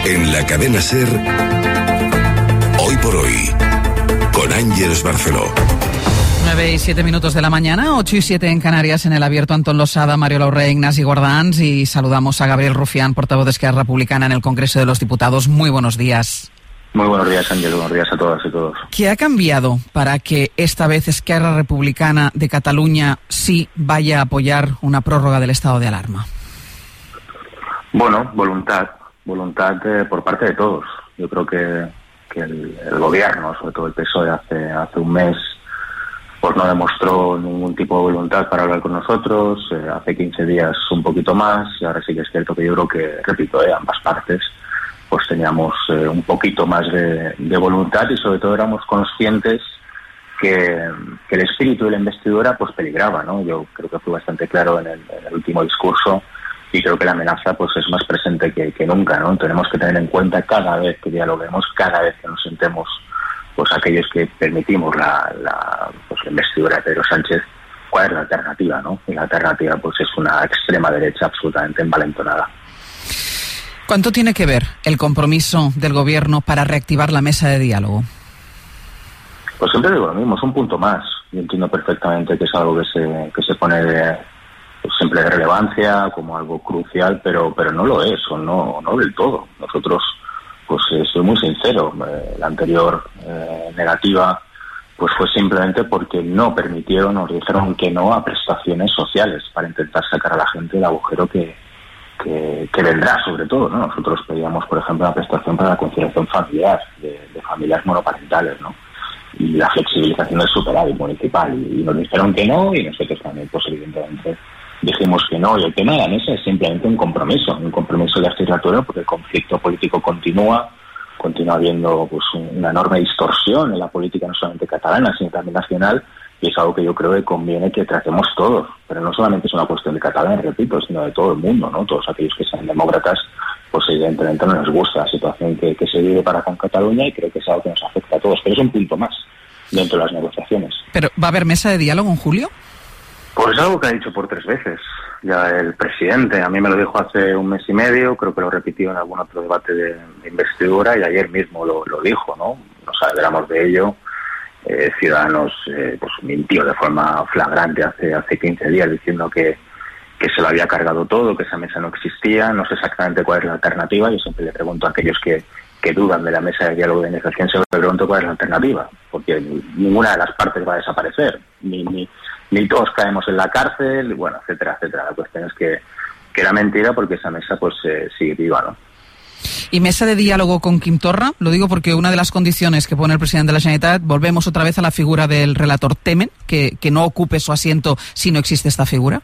En la cadena SER, Hoy por Hoy, con Ángeles Barceló. 9:07 de la mañana, 8:07 en Canarias, en el abierto Antón Losada, Mario Laurre, Ignasi Guardans, y saludamos a Gabriel Rufián, portavoz de Esquerra Republicana en el Congreso de los Diputados. Muy buenos días. Muy buenos días, Ángel. Buenos días a todas y todos. ¿Qué ha cambiado para que esta vez Esquerra Republicana de Cataluña sí vaya a apoyar una prórroga del estado de alarma? Bueno, voluntad por parte de todos. Yo creo que el gobierno, sobre todo el PSOE, hace un mes, pues no demostró ningún tipo de voluntad para hablar con nosotros. Hace 15 días un poquito más, y ahora sí que es cierto que yo creo que, repito, ambas partes pues teníamos un poquito más de voluntad, y sobre todo éramos conscientes que el espíritu de la investidura pues peligraba, ¿no? Yo creo que fue bastante claro en el último discurso, y creo que la amenaza pues es más presente que nunca, ¿no? Tenemos que tener en cuenta cada vez que dialoguemos, cada vez que nos sentemos, pues aquellos que permitimos la investidura de Pedro Sánchez, cuál es la alternativa, ¿no? Y la alternativa pues es una extrema derecha absolutamente envalentonada. ¿Cuánto tiene que ver el compromiso del gobierno para reactivar la mesa de diálogo? Pues siempre digo lo mismo, es un punto más. Yo entiendo perfectamente que es algo que se pone siempre de relevancia, como algo crucial, pero no lo es, o no del todo. Nosotros, pues soy muy sincero, la anterior negativa pues fue simplemente porque no permitieron, nos dijeron que no a prestaciones sociales para intentar sacar a la gente del agujero que vendrá, sobre todo, ¿no? Nosotros pedíamos, por ejemplo, una prestación para la conciliación familiar de familias monoparentales, ¿no? Y la flexibilización del superávit municipal, y nos dijeron que no, y nosotros también, pues evidentemente dijimos que no. Y el tema de la mesa es simplemente un compromiso de legislatura, porque el conflicto político continúa habiendo pues una enorme distorsión en la política, no solamente catalana, sino también nacional, y es algo que yo creo que conviene que tratemos todos. Pero no solamente es una cuestión de Cataluña, repito, sino de todo el mundo, ¿no? Todos aquellos que sean demócratas, pues evidentemente no les gusta la situación que se vive para con Cataluña, y creo que es algo que nos afecta a todos. Pero es un punto más dentro de las negociaciones. ¿Pero va a haber mesa de diálogo en julio? Pues es algo que ha dicho por 3 veces ya el presidente. A mí me lo dijo hace un mes y medio, creo que lo repitió en algún otro debate de investidura, y ayer mismo lo dijo, ¿no? Nos alegramos de ello. Ciudadanos pues mintió de forma flagrante hace 15 días diciendo que se lo había cargado todo, que esa mesa no existía. No sé exactamente cuál es la alternativa. Yo siempre le pregunto a aquellos que dudan de la mesa de diálogo de negociación, se le pregunto cuál es la alternativa, porque ninguna de las partes va a desaparecer, ni todos caemos en la cárcel, bueno, etcétera, etcétera. La cuestión es que era mentira, porque esa mesa pues sigue viva, ¿no? ¿Y mesa de diálogo con Quim Torra? Lo digo porque una de las condiciones que pone el presidente de la Generalitat, volvemos otra vez a la figura del relator. ¿Temen que no ocupe su asiento si no existe esta figura?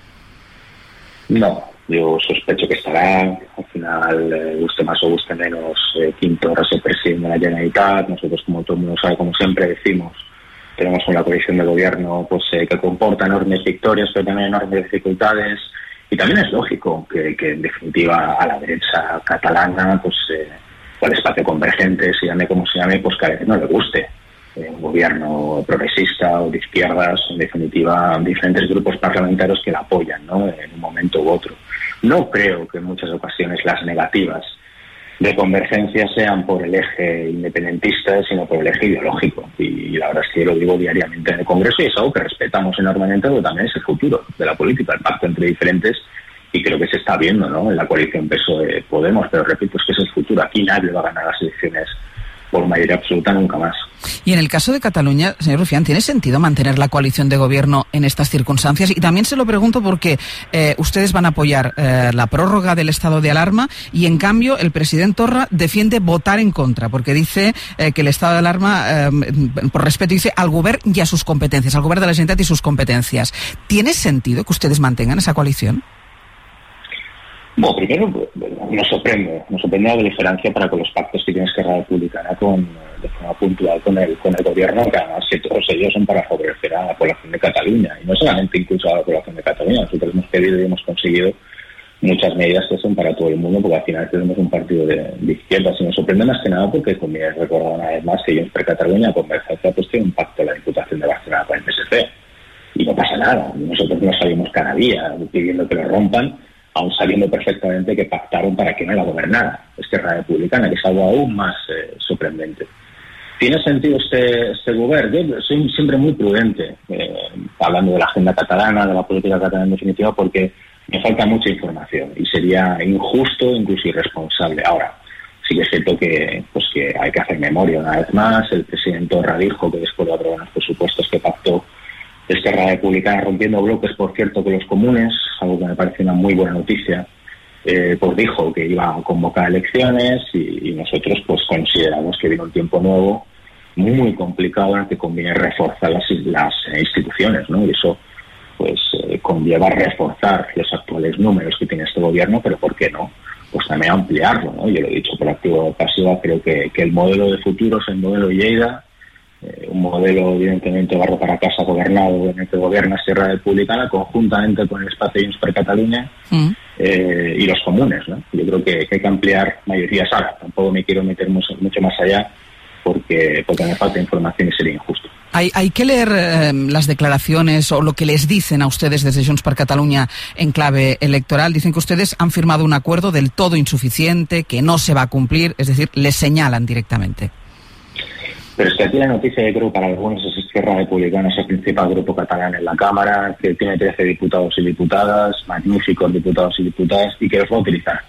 No, yo sospecho que estará. Al final, guste más o guste menos, Quim Torra es el presidente de la Generalitat. Nosotros, como todo el mundo sabe, como siempre decimos, tenemos una coalición de gobierno pues que comporta enormes victorias, pero también enormes dificultades. Y también es lógico que en definitiva a la derecha catalana, pues o al espacio convergente, se llame como se llame, pues que a veces no le guste un gobierno progresista o de izquierdas, en definitiva diferentes grupos parlamentarios que la apoyan, ¿no? En un momento u otro. No creo que en muchas ocasiones las negativas de convergencia sean por el eje independentista, sino por el eje ideológico. Y la verdad es que yo lo digo diariamente en el Congreso, y es algo que respetamos enormemente, pero también es el futuro de la política, el pacto entre diferentes, y creo que se está viendo, ¿no?, en la coalición PSOE-Podemos, pero repito, es que es el futuro. Aquí nadie va a ganar las elecciones por mayoría absoluta nunca más. Y en el caso de Cataluña, señor Rufián, ¿tiene sentido mantener la coalición de gobierno en estas circunstancias? Y también se lo pregunto porque ustedes van a apoyar la prórroga del estado de alarma, y en cambio el presidente Torra defiende votar en contra, porque dice que el estado de alarma, por respeto, dice al gobierno y a sus competencias, al gobierno de la Generalitat y sus competencias. ¿Tiene sentido que ustedes mantengan esa coalición? Bueno, primero nos sorprende la beligerancia para con los pactos que tiene Esquerra Republicana de forma puntual con el gobierno, que además que todos ellos son para favorecer a la población de Cataluña, y no solamente incluso a la población de Cataluña. Nosotros hemos pedido y hemos conseguido muchas medidas que son para todo el mundo, porque al final tenemos un partido de izquierdas, y nos sorprende más que nada porque, como ya he recordado una vez más, que Junts per Catalunya con Convergencia pues tiene un pacto en la Diputación de Barcelona con el PSC, y no pasa nada. Nosotros no salimos cada día pidiendo que lo rompan, aún sabiendo perfectamente que pactaron para que no la gobernara. Es Esquerra Republicana, que es algo aún más sorprendente. ¿Tiene sentido este gobierno? Yo soy siempre muy prudente hablando de la agenda catalana, de la política catalana en definitiva, porque me falta mucha información y sería injusto, incluso irresponsable. Ahora, sí que es cierto que hay que hacer memoria una vez más. El presidente Torra dijo que después de aprobar los presupuestos que pactó Esquerra Republicana, rompiendo bloques, por cierto, con los comunes, algo que me parece una muy buena noticia, pues dijo que iba a convocar elecciones y nosotros pues consideramos que viene un tiempo nuevo muy, muy complicado en el que conviene reforzar las instituciones, ¿no? Y eso pues conlleva reforzar los actuales números que tiene este gobierno, pero ¿por qué no? Pues también ampliarlo, ¿no? Yo lo he dicho por activa o pasiva, creo que el modelo de futuro es el modelo Lleida, un modelo evidentemente barro para casa gobernado en el que gobierna Esquerra Republicana conjuntamente con el espacio Junts per Catalunya y los comunes, ¿no? Yo creo que hay que ampliar mayorías ahora. Tampoco me quiero meter mucho más allá porque me falta información y sería injusto. Hay que leer las declaraciones o lo que les dicen a ustedes desde Junts per Catalunya en clave electoral. Dicen que ustedes han firmado un acuerdo del todo insuficiente, que no se va a cumplir, es decir, les señalan directamente. Pero es que aquí la noticia, yo creo, para algunos es Esquerra Republicana, es el principal grupo catalán en la Cámara, que tiene 13 diputados y diputadas, magníficos diputados y diputadas, y que los va a utilizar.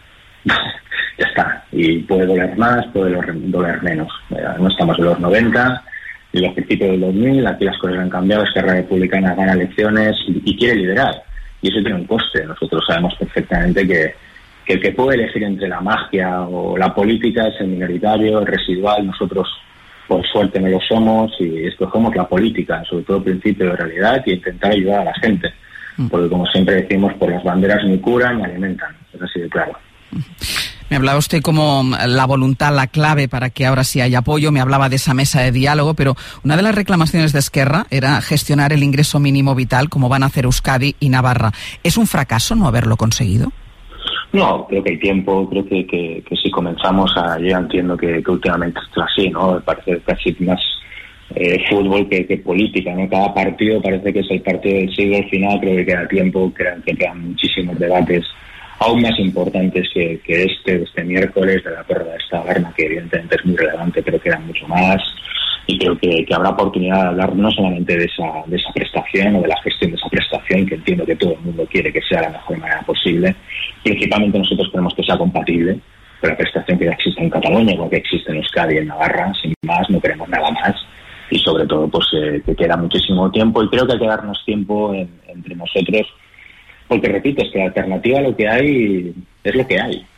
Ya está. Y puede doler más, puede doler menos. No estamos en los 90, en los principios del 2000, aquí las cosas han cambiado, Esquerra Republicana gana elecciones y quiere liderar. Y eso tiene un coste. Nosotros sabemos perfectamente que el que puede elegir entre la magia o la política es el minoritario, el residual. Nosotros, por suerte, no lo somos y escogemos la política, sobre todo principio de realidad, y intentar ayudar a la gente. Porque, como siempre decimos, por las banderas ni curan ni alimentan. Es así de claro. Me hablaba usted como la voluntad, la clave para que ahora sí haya apoyo. Me hablaba de esa mesa de diálogo, pero una de las reclamaciones de Esquerra era gestionar el ingreso mínimo vital como van a hacer Euskadi y Navarra. ¿Es un fracaso no haberlo conseguido? No, creo que hay tiempo, creo que si comenzamos yo entiendo que últimamente esto es así, ¿no? Parece casi más fútbol que política, ¿no? Cada partido parece que es el partido del siglo. Al final creo que queda tiempo, que quedan muchísimos debates aún más importantes que este miércoles de la prórroga de esta alarma, que evidentemente es muy relevante, pero queda mucho más. Y creo que habrá oportunidad de hablar no solamente de esa prestación o de la gestión de esa prestación, que entiendo que todo el mundo quiere que sea la mejor manera posible. Principalmente nosotros queremos que sea compatible con la prestación que ya existe en Cataluña, igual que existe en Euskadi y en Navarra. Sin más, no queremos nada más. Y sobre todo, pues que queda muchísimo tiempo. Y creo que hay que darnos tiempo entre nosotros, porque repito, es que la alternativa a lo que hay es lo que hay.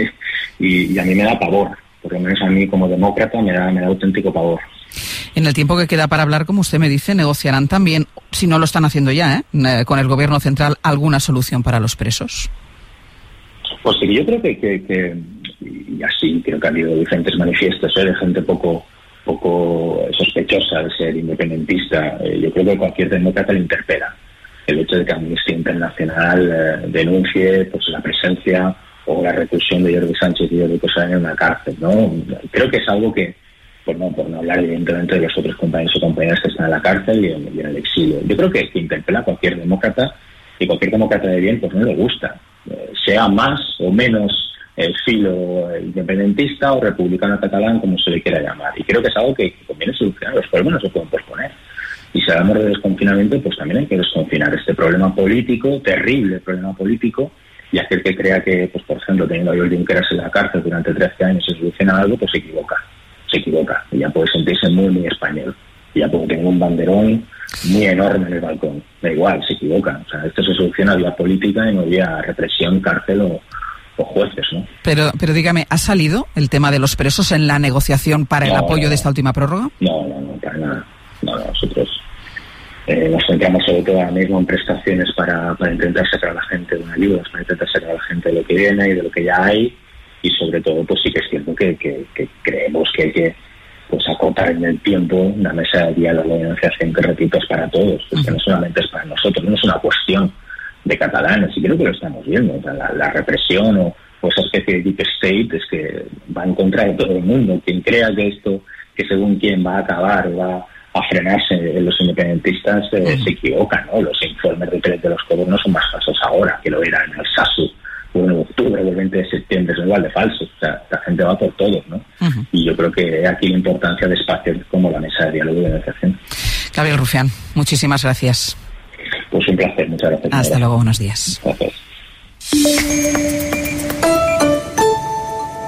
y a mí me da pavor. Por lo menos a mí como demócrata me da auténtico pavor. En el tiempo que queda para hablar, como usted me dice, negociarán también, si no lo están haciendo ya, con el gobierno central, alguna solución para los presos. Pues sí, yo creo que y así creo que ha habido diferentes manifiestos de gente poco sospechosa de ser independentista. Yo creo que cualquier demócrata le interpela el hecho de que Amnistía Internacional denuncie pues la presencia o la reclusión de Jordi Sánchez y Jordi Cuixart en una cárcel, ¿no? Creo que es algo que, por no hablar evidentemente de los otros compañeros o compañeras que están en la cárcel y en el exilio, yo creo que interpela a cualquier demócrata, y cualquier demócrata de bien pues no le gusta, sea más o menos el filo independentista o republicano catalán, como se le quiera llamar. Y creo que es algo que conviene solucionar. Los problemas no se pueden posponer. Y si hablamos de desconfinamiento, pues también hay que desconfinar este problema político, terrible problema político, y aquel que crea que, pues por ejemplo, teniendo a Jordi Junqueras en la cárcel durante 13 años se soluciona algo, pues se equivoca. Y ya puede sentirse muy, muy español. Y ya puede tener un banderón muy enorme en el balcón. Da igual, se equivoca. O sea, esto se soluciona vía política y no vía represión, cárcel o jueces, ¿no? Pero dígame, ¿ha salido el tema de los presos en la negociación para el apoyo de esta última prórroga? No, para nada. No, nosotros nos centramos sobre todo ahora mismo en prestaciones para intentar sacar a la gente de una ayuda, para intentar sacar a la gente de lo que viene y de lo que ya hay, y sobre todo pues sí que es cierto que creemos que hay que pues acotar en el tiempo una mesa de diálogo y negociación que, repito, es para todos, pues que no solamente es para nosotros, no es una cuestión de catalanes, y creo que lo estamos viendo. O sea, la represión o esa especie de deep state es que va en contra de todo el mundo. Quien crea que esto, que según quién va a acabar o va a frenarse en los independentistas, se equivoca, ¿no? Los informes de los gobiernos son más falsos ahora que lo eran en el SASU o en octubre o el 20 de septiembre, son igual de falsos. O sea, gente va por todos, ¿no? Y yo creo que aquí la importancia de espacios como la mesa de diálogo y de negociación. Gabriel Rufián, muchísimas gracias. Pues un placer, muchas gracias. Hasta luego, buenos días. Gracias.